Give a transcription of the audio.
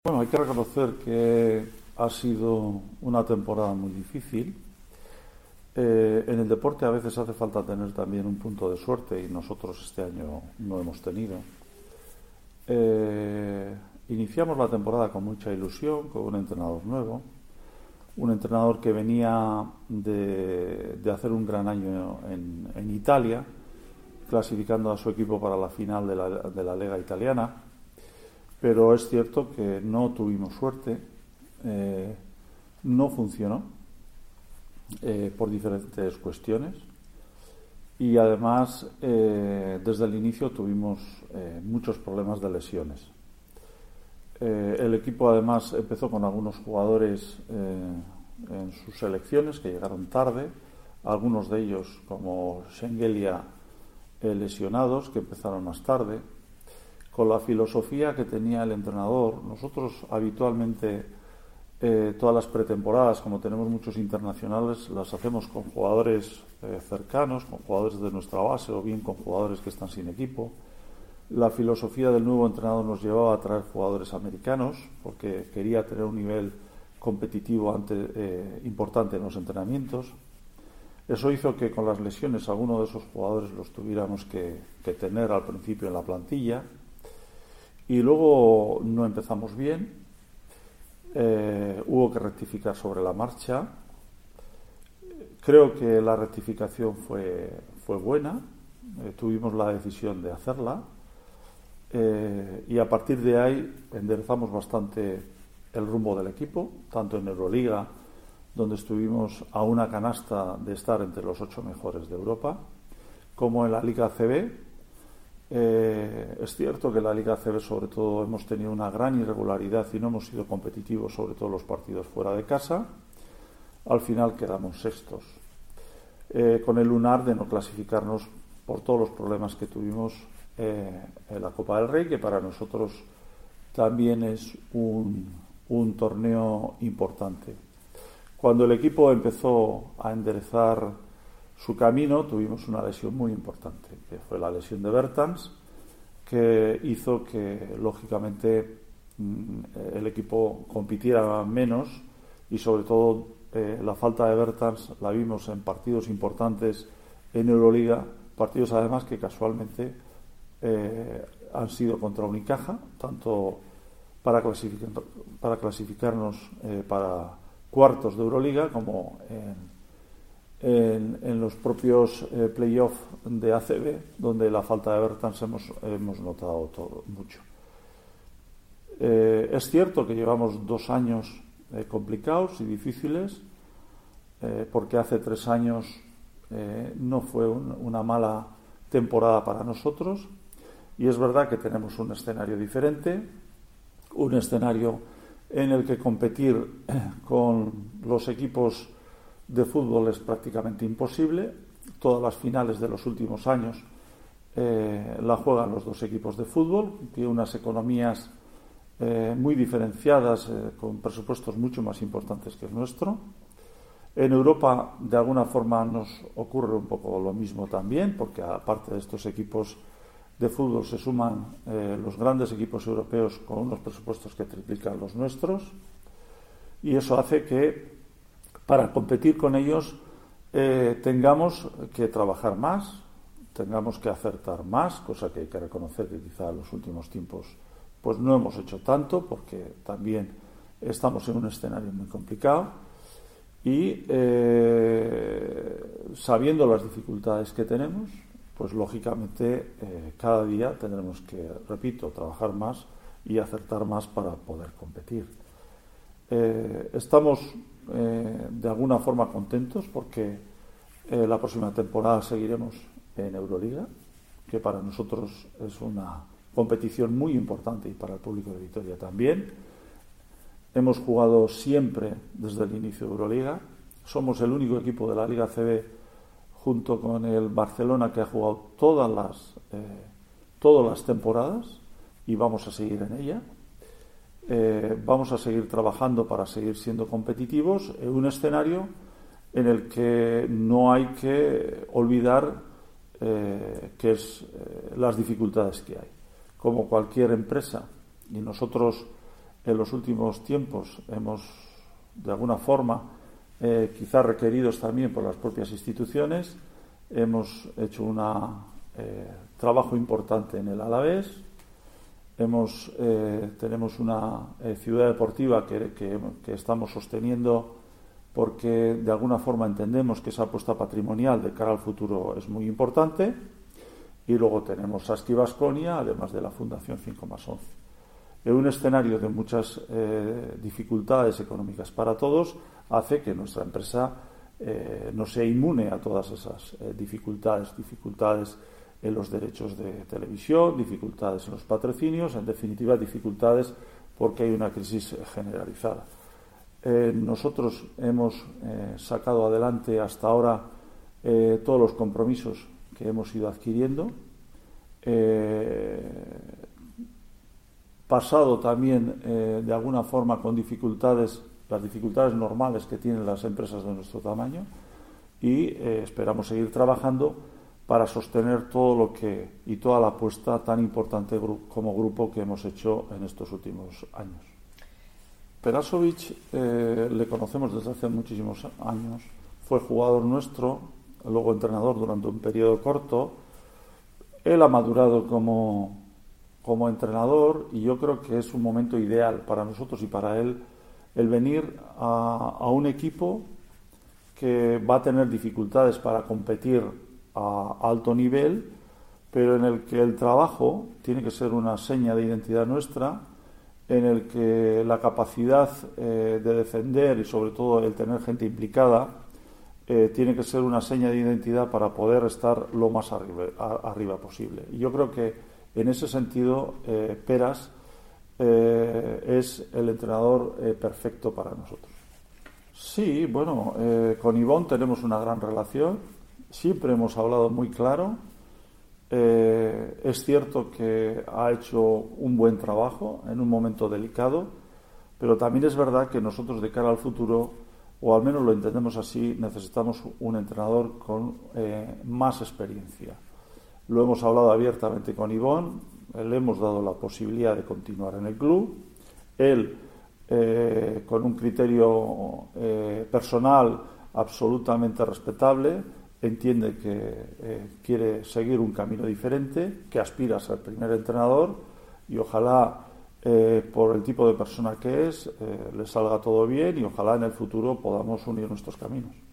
Bueno, hay que reconocer que ha sido una temporada muy difícil. En el deporte a veces hace falta tener también un punto de suerte y nosotros este año no hemos tenido. Iniciamos la temporada con mucha ilusión, con un entrenador nuevo, un entrenador que venía de hacer un gran año en Italia, clasificando a su equipo para la final de la Lega Italiana. Pero es cierto que no tuvimos suerte, no funcionó por diferentes cuestiones y además desde el inicio tuvimos muchos problemas de lesiones. El equipo además empezó con algunos jugadores en sus selecciones que llegaron tarde, algunos de ellos como Schengelia lesionados que empezaron más tarde. Con la filosofía que tenía el entrenador, nosotros habitualmente todas las pretemporadas, como tenemos muchos internacionales, las hacemos con jugadores cercanos, con jugadores de nuestra base o bien con jugadores que están sin equipo. La filosofía del nuevo entrenador nos llevaba a traer jugadores americanos porque quería tener un nivel competitivo importante en los entrenamientos. Eso hizo que con las lesiones algunos de esos jugadores los tuviéramos que tener al principio en la plantilla. Y luego no empezamos bien, hubo que rectificar sobre la marcha. Creo que la rectificación fue buena, tuvimos la decisión de hacerla y a partir de ahí enderezamos bastante el rumbo del equipo, tanto en Euroliga, donde estuvimos a una canasta de estar entre los 8 mejores de Europa, como en la Liga ACB. Es cierto que en la Liga ACB sobre todo hemos tenido una gran irregularidad y no hemos sido competitivos, sobre todo los partidos fuera de casa. Al final quedamos sextos, con el lunar de no clasificarnos por todos los problemas que tuvimos en la Copa del Rey, que para nosotros también es un torneo importante. Cuando el equipo empezó a enderezar su camino, tuvimos una lesión muy importante, que fue la lesión de Bertans, que hizo que, lógicamente, el equipo compitiera menos y, sobre todo, la falta de Bertans la vimos en partidos importantes en Euroliga, partidos, además, que casualmente han sido contra Unicaja, tanto para clasificarnos para cuartos de Euroliga como en los propios playoffs de ACB, donde la falta de Bertans hemos notado mucho. Es cierto que llevamos 2 años complicados y difíciles, porque hace 3 años no fue una mala temporada para nosotros, y es verdad que tenemos un escenario diferente, un escenario en el que competir con los equipos de fútbol es prácticamente imposible. Todas las finales de los últimos años la juegan los 2 equipos de fútbol, tiene unas economías muy diferenciadas, con presupuestos mucho más importantes que el nuestro. En Europa, de alguna forma, nos ocurre un poco lo mismo también, porque aparte de estos equipos de fútbol se suman los grandes equipos europeos con unos presupuestos que triplican los nuestros, y eso hace que para competir con ellos tengamos que trabajar más, tengamos que acertar más, cosa que hay que reconocer que quizá en los últimos tiempos pues no hemos hecho tanto, porque también estamos en un escenario muy complicado y sabiendo las dificultades que tenemos, pues lógicamente cada día tendremos que, repito, trabajar más y acertar más para poder competir. Estamos de alguna forma contentos porque la próxima temporada seguiremos en Euroliga, que para nosotros es una competición muy importante y para el público de Vitoria también. Hemos jugado siempre desde el inicio de Euroliga, somos el único equipo de la Liga ACB junto con el Barcelona que ha jugado todas las temporadas y vamos a seguir en ella. Vamos a seguir trabajando para seguir siendo competitivos en un escenario en el que no hay que olvidar que es las dificultades que hay. Como cualquier empresa, y nosotros en los últimos tiempos hemos, de alguna forma, quizás requeridos también por las propias instituciones, hemos hecho un trabajo importante en el Alavés. Tenemos una ciudad deportiva que estamos sosteniendo porque de alguna forma entendemos que esa apuesta patrimonial de cara al futuro es muy importante. Y luego tenemos Saski Baskonia, además de la Fundación 5+11. En un escenario de muchas dificultades económicas para todos, hace que nuestra empresa no sea inmune a todas esas dificultades en los derechos de televisión, dificultades en los patrocinios, en definitiva dificultades porque hay una crisis generalizada. Nosotros hemos sacado adelante hasta ahora todos los compromisos que hemos ido adquiriendo, pasado también de alguna forma con dificultades, las dificultades normales que tienen las empresas de nuestro tamaño, y esperamos seguir trabajando para sostener todo lo que y toda la apuesta tan importante como grupo que hemos hecho en estos últimos años. Perasovic le conocemos desde hace muchísimos años, fue jugador nuestro, luego entrenador durante un periodo corto. Él ha madurado como entrenador y yo creo que es un momento ideal para nosotros y para él el venir a un equipo que va a tener dificultades para competir a alto nivel, pero en el que el trabajo tiene que ser una seña de identidad nuestra, en el que la capacidad de defender y sobre todo el tener gente implicada tiene que ser una seña de identidad para poder estar lo más arriba posible. Y yo creo que en ese sentido Peras es el entrenador perfecto para nosotros. Sí, bueno, con Ivón tenemos una gran relación, siempre hemos hablado muy claro. Es cierto que ha hecho un buen trabajo en un momento delicado, pero también es verdad que nosotros de cara al futuro, o al menos lo entendemos así, necesitamos un entrenador con más experiencia. Lo hemos hablado abiertamente con Ivón, le hemos dado la posibilidad de continuar en el club. Él, con un criterio personal absolutamente respetable, entiende que quiere seguir un camino diferente, que aspira a ser primer entrenador y ojalá por el tipo de persona que es le salga todo bien y ojalá en el futuro podamos unir nuestros caminos.